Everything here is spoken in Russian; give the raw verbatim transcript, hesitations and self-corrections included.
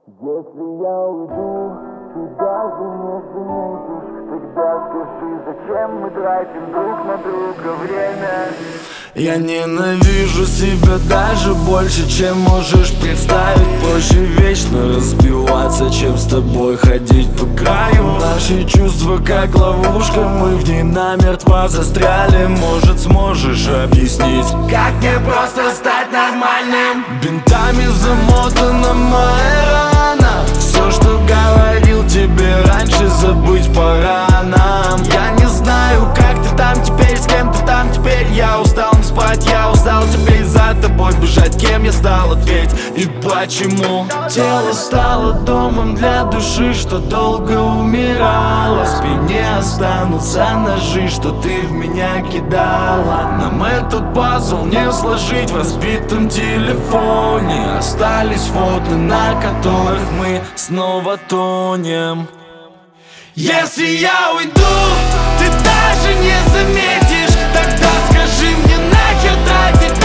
Если я уйду, ты даже не заметишь. Тогда скажи, зачем мы тратим друг на друга время? Я ненавижу себя даже больше, чем можешь представить. Проще вечно разбиваться, чем с тобой ходить по краю. Наши чувства как ловушка, мы в ней намертво застряли. Может, сможешь объяснить, как мне просто стать нормальным? Бинтами замотана моя рана. Все, что говорил тебе раньше, забыть пора нам. Я не знаю, как ты там теперь, с кем ты там теперь. Я устал не спать, я устал теперь за тобой бежать. Кем я стал, ответь, и почему? Тело стало домом для души, что долго умирала. В спине останутся ножи, что ты в меня кидала. Нам этот пазл не сложить в разбитом телефоне. Остались фото, на которых мы снова тонем. Если я уйду, ты даже не заметишь. Тогда скажи мне, нахер тратить